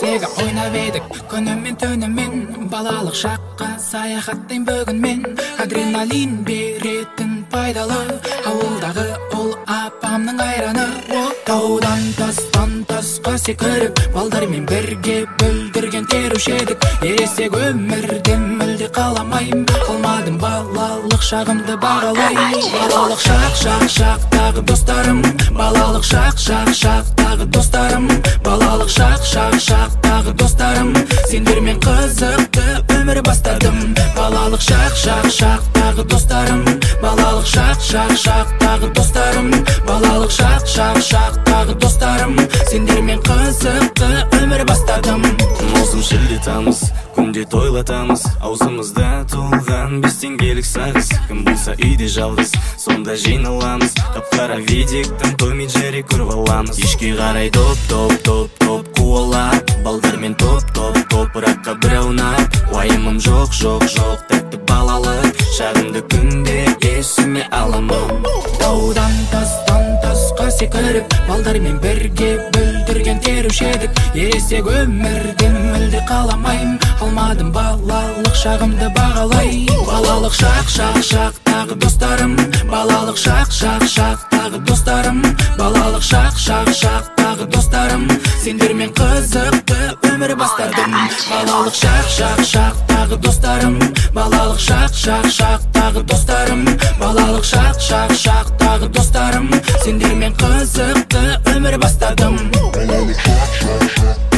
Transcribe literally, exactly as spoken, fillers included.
бірге ойнап едік күнімен түнімен, балалық шаққа саяхаттайм бүгін мен. Адреналин беретін пайдалы, ауылдағы ол апамның айраны. Таудан тастан тасқа секіріп, балдармен бірге бүлдірген теруші едік. Ересек өмірде мүлде қаламайым, қалмадым балалық шағымды бағалай. Балалық шақ шақ шақтағы достарым, балалық шақ шақ шақтағы достарым, балалық шақ шақ шақтағы достарым, сендермен қызықты өмір бастадым. Балалық шақ шақ шақтағы достарым, балалық шақ шақ шақтағы достарым, балалық шақ шақ шақтағы достарым, сендермен қызықты өмір бастадым. Маусым, шілде, тамыз, күнде тойлатамыз, аузымызда толған бес теңгелік сағыз. Кім болса үйде жалғыз, сонда жиналамыз, қап-қара видиктен Том и Джерри көріп аламыз. Ешке қарай топ топ топ топ қуалап, балдармен топ топ топыраққа бір аунап. Уайымым жоқ жоқ жоқ, тәтті балалық шағымды күнде есіме аламын. Таудан тастан тасқа секіріп, балдармен бірге бүлдірген теруші едік. Ересек өмірде мүлде қаламайым, алмадым балалық шағымды бағалай. Балалық шақ шақ шақтағы достарым, балалық шақ шақ шақтағы достарым, балалық шақ шақ шақтағы достарым, сендермен қызықты өмір бастадым. Балалық шақ шақ шақтағы достарым, балалық шақ шақ шақтағы достарым, балалық шақ шақ шақтағы достарым, сендермен қызықты өмір бастадым. Балалық шақ шақ шақ